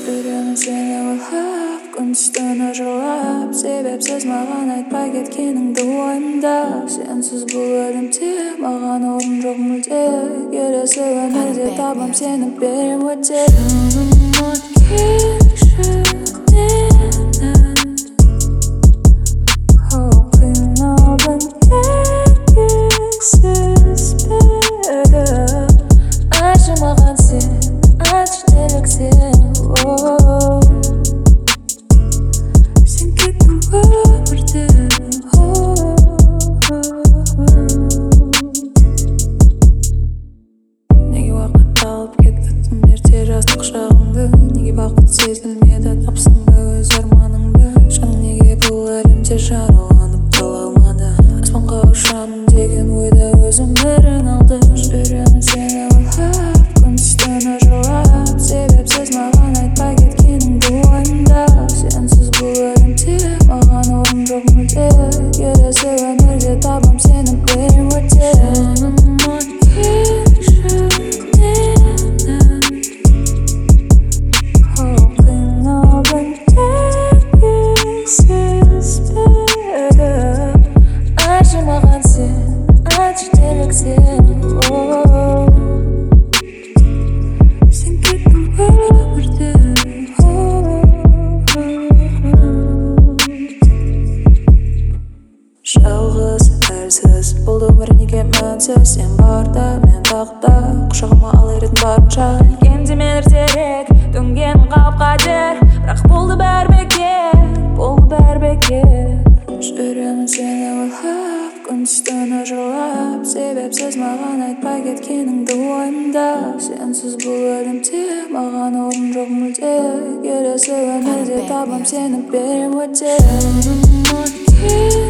жүремін сені ойлап күн-түстен ожылап себепсіз маған айтпай кеткеніңді ойымда сенсіз бұл әлемде маған орын жоқ мүлде келесі өмірде табам сені берем өте жаныма келші қиналдың еркесіз беді айтшы маған сен айтшы неліктен сен кеттің өмірден неге уақыт алып кетті тым ерте жастық шағыңды неге бақыт сезілмеді тапсың ба өз арманыңды жаның неге бұл әлемде жараланып қала алмады аспанға ұшамын деген ойда өз өмірін алды жүремін сені ойлап күн-түстен ожылап себепсіз маған айтпай кеткеніңді ойымда сенсіз бұл әлемде маған орын жоқ мүлде келесі өмірде табам сені берем өте жаныма келші қиналдың еркесіз беді айтшы маған сен айтшы неліктен сен кеттің өмірден жалғыз әлсіз бұл өмір неге мәнсіз сен барда мен тақта құшағыма алар едім барынша келгенде мен ертерек төнгенім қауіп-қатер бірақ болды бәрі бекер жүремін сені ойлап күн-түстен ожылап себепсіз маған айтпай кеткеніңді ойымда сенсіз бұл әлемде маған орын жоқ мүлде келесі өмірде табам сені берем өте жаныма